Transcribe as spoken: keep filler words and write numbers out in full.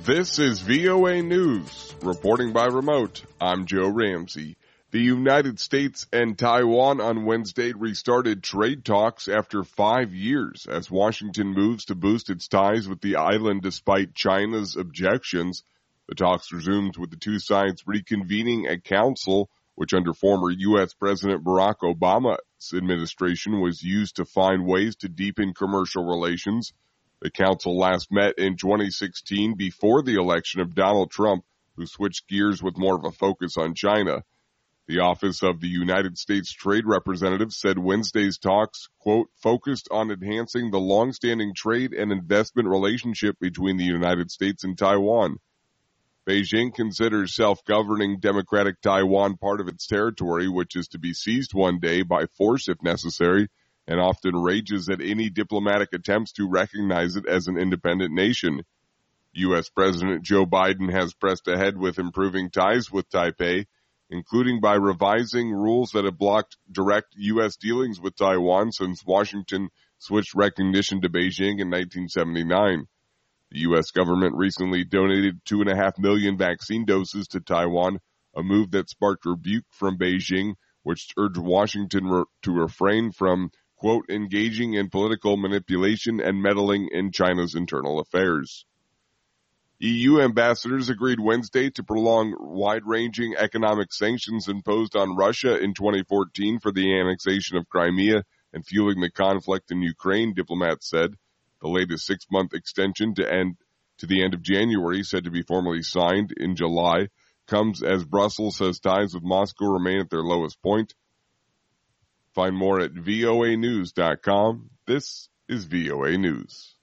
This is V O A News. Reporting by remote, I'm Joe Ramsey. The United States and Taiwan on Wednesday restarted trade talks after five years as Washington moves to boost its ties with the island despite China's objections. The talks resumed with the two sides reconvening a council, which under former U S President Barack Obama's administration was used to find ways to deepen commercial relations. The council last met in twenty sixteen before the election of Donald Trump, who switched gears with more of a focus on China. The Office of the United States Trade Representative said Wednesday's talks, quote, focused on enhancing the long-standing trade and investment relationship between the United States and Taiwan. Beijing considers self-governing Democratic Taiwan part of its territory, which is to be seized one day by force if necessary, and often rages at any diplomatic attempts to recognize it as an independent nation. U S President Joe Biden has pressed ahead with improving ties with Taipei, including by revising rules that have blocked direct U S dealings with Taiwan since Washington switched recognition to Beijing in nineteen seventy-nine. The U S government recently donated two and a half million vaccine doses to Taiwan, a move that sparked rebuke from Beijing, which urged Washington re- to refrain from, quote, engaging in political manipulation and meddling in China's internal affairs. E U ambassadors agreed Wednesday to prolong wide-ranging economic sanctions imposed on Russia in twenty fourteen for the annexation of Crimea and fueling the conflict in Ukraine, diplomats said. The latest six-month extension to end to the end of January, said to be formally signed in July, comes as Brussels says ties with Moscow remain at their lowest point. Find more at V O A news dot com. This is V O A News.